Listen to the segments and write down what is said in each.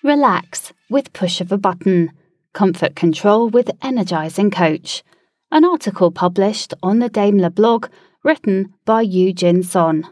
Relax with push of a button. Comfort control with Energizing Coach. An article published on the Daimler blog, written by Yu-Jin Son.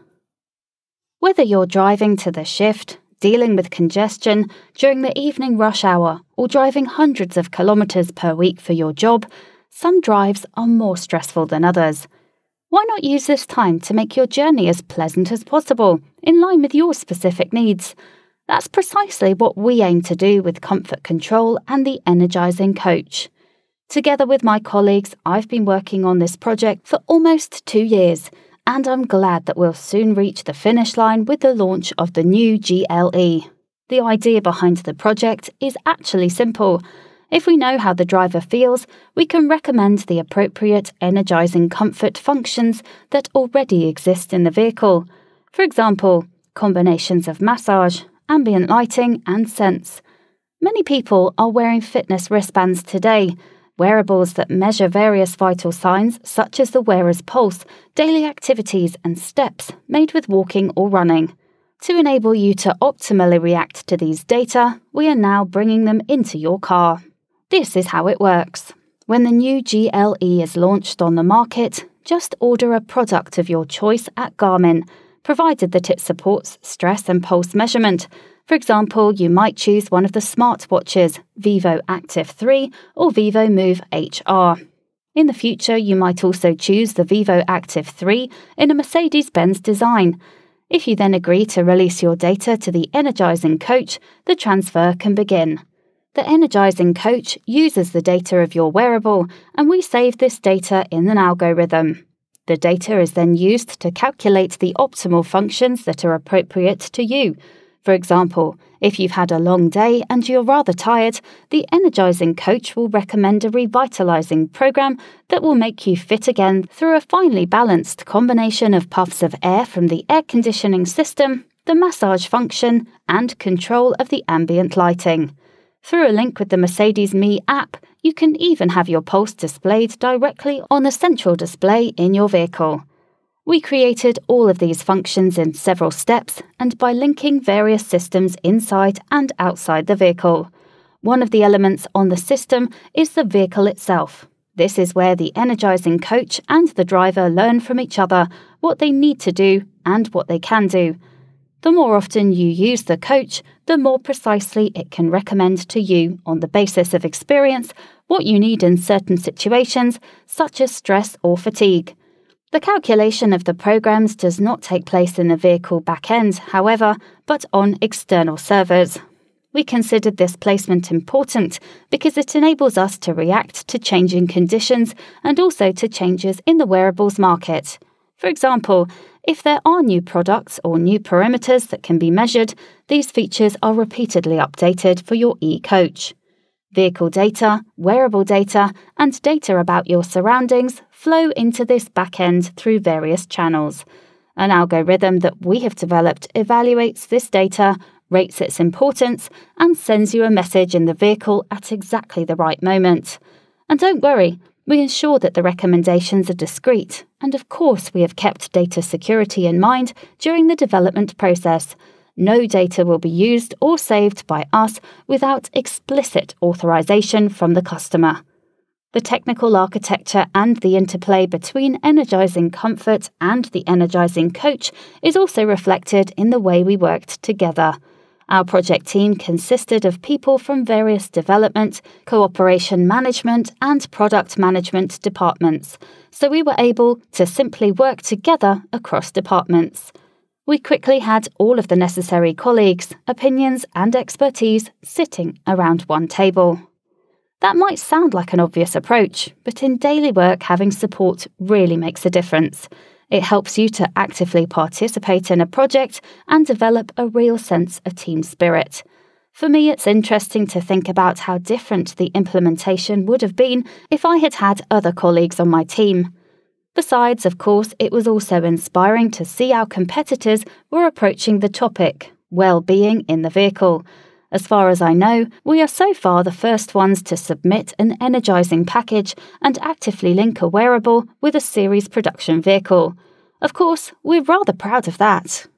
Whether you're driving to the shift, dealing with congestion during the evening rush hour, or driving hundreds of kilometers per week for your job, some drives are more stressful than others. Why not use this time to make your journey as pleasant as possible, in line with your specific needs? That's precisely what we aim to do with Comfort Control and the Energizing Coach. Together with my colleagues, I've been working on this project for almost 2 years, and I'm glad that we'll soon reach the finish line with the launch of the new GLE. The idea behind the project is actually simple. If we know how the driver feels, we can recommend the appropriate energizing comfort functions that already exist in the vehicle. For example, combinations of massage, ambient lighting and scents. Many people are wearing fitness wristbands today, wearables that measure various vital signs such as the wearer's pulse, daily activities and steps made with walking or running. To enable you to optimally react to these data, we are now bringing them into your car. This is how it works. When the new GLE is launched on the market, just order a product of your choice at Garmin, provided that it supports stress and pulse measurement. For example, you might choose one of the smartwatches, Vivo Active 3 or Vivo Move HR. In the future, you might also choose the Vivo Active 3 in a Mercedes-Benz design. If you then agree to release your data to the Energizing Coach, the transfer can begin. The Energizing Coach uses the data of your wearable, and we save this data in an algorithm. The data is then used to calculate the optimal functions that are appropriate to you. For example, if you've had a long day and you're rather tired, the Energizing Coach will recommend a revitalizing program that will make you fit again through a finely balanced combination of puffs of air from the air conditioning system, the massage function, and control of the ambient lighting. Through a link with the Mercedes Me app, you can even have your pulse displayed directly on the central display in your vehicle. We created all of these functions in several steps and by linking various systems inside and outside the vehicle. One of the elements on the system is the vehicle itself. This is where the Energizing Coach and the driver learn from each other what they need to do and what they can do. The more often you use the coach, the more precisely it can recommend to you on the basis of experience what you need in certain situations, such as stress or fatigue. The calculation of the programs does not take place in the vehicle back end, however, but on external servers. We considered this placement important because it enables us to react to changing conditions and also to changes in the wearables market. For example, if there are new products or new parameters that can be measured, these features are repeatedly updated for your e-coach. Vehicle data, wearable data, and data about your surroundings flow into this backend through various channels. An algorithm that we have developed evaluates this data, rates its importance, and sends you a message in the vehicle at exactly the right moment. And don't worry, we ensure that the recommendations are discreet, and of course we have kept data security in mind during the development process. No data will be used or saved by us without explicit authorization from the customer. The technical architecture and the interplay between Energizing Comfort and the Energizing Coach is also reflected in the way we worked together. Our project team consisted of people from various development, cooperation management, and product management departments, so we were able to simply work together across departments. We quickly had all of the necessary colleagues, opinions, and expertise sitting around one table. That might sound like an obvious approach, but in daily work, having support really makes a difference. It helps you to actively participate in a project and develop a real sense of team spirit. For me, it's interesting to think about how different the implementation would have been if I had had other colleagues on my team. Besides, of course, it was also inspiring to see our competitors were approaching the topic, well-being in the vehicle. As far as I know, we are so far the first ones to submit an energizing package and actively link a wearable with a series production vehicle. Of course, we're rather proud of that.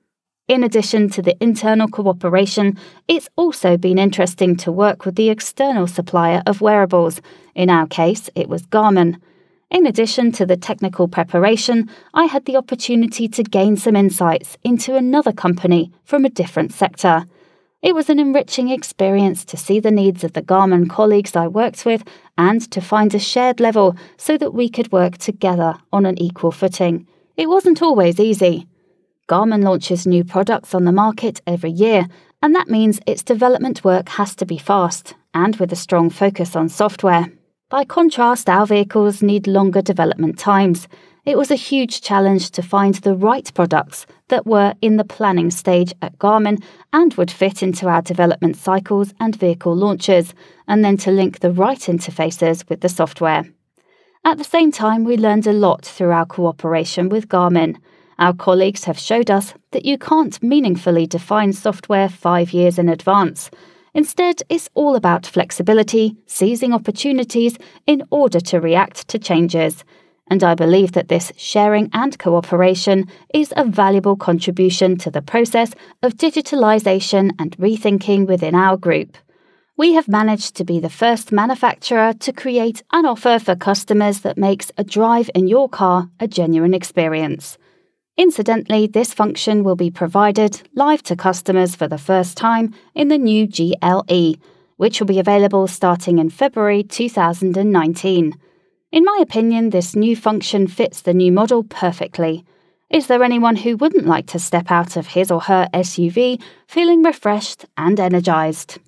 In addition to the internal cooperation, it's also been interesting to work with the external supplier of wearables. In our case, it was Garmin. In addition to the technical preparation, I had the opportunity to gain some insights into another company from a different sector. It was an enriching experience to see the needs of the Garmin colleagues I worked with and to find a shared level so that we could work together on an equal footing. It wasn't always easy. Garmin launches new products on the market every year, and that means its development work has to be fast and with a strong focus on software. By contrast, our vehicles need longer development times. It was a huge challenge to find the right products that were in the planning stage at Garmin and would fit into our development cycles and vehicle launches, and then to link the right interfaces with the software. At the same time, we learned a lot through our cooperation with Garmin. Our colleagues have showed us that you can't meaningfully define software 5 years in advance. Instead, it's all about flexibility, seizing opportunities in order to react to changes. And I believe that this sharing and cooperation is a valuable contribution to the process of digitalization and rethinking within our group. We have managed to be the first manufacturer to create an offer for customers that makes a drive in your car a genuine experience. Incidentally, this function will be provided live to customers for the first time in the new GLE, which will be available starting in February 2019. In my opinion, this new function fits the new model perfectly. Is there anyone who wouldn't like to step out of his or her SUV feeling refreshed and energized?